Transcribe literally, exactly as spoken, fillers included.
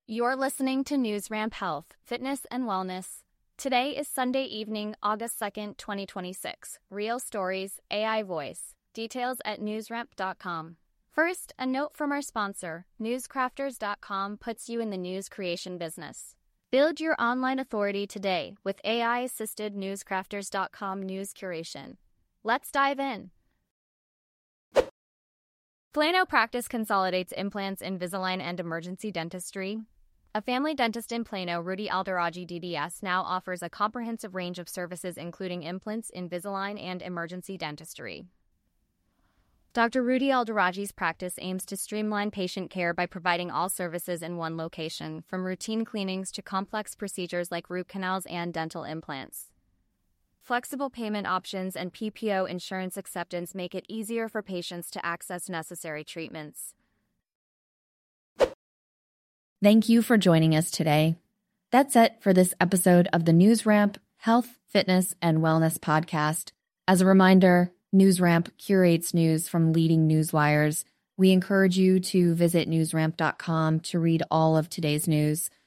You're listening to NewsRamp Health, Fitness, and Wellness. Today is Sunday evening, August second, twenty twenty-six. Real stories, A I voice. Details at newsramp dot com. First, a note from our sponsor. newscrafters dot com puts you in the news creation business. Build your online authority today with A I-assisted newscrafters dot com news curation. Let's dive in. Plano Practice consolidates implants, Invisalign, and emergency dentistry. A family dentist in Plano, Rudy Aldaragi D D S, now offers a comprehensive range of services including implants, Invisalign, and emergency dentistry. Doctor Rudy Aldaragi's practice aims to streamline patient care by providing all services in one location, from routine cleanings to complex procedures like root canals and dental implants. Flexible payment options and P P O insurance acceptance make it easier for patients to access necessary treatments. Thank you for joining us today. That's it for this episode of the NewsRamp Health, Fitness, and Wellness podcast. As a reminder, NewsRamp curates news from leading news wires. We encourage you to visit newsramp dot com to read all of today's news.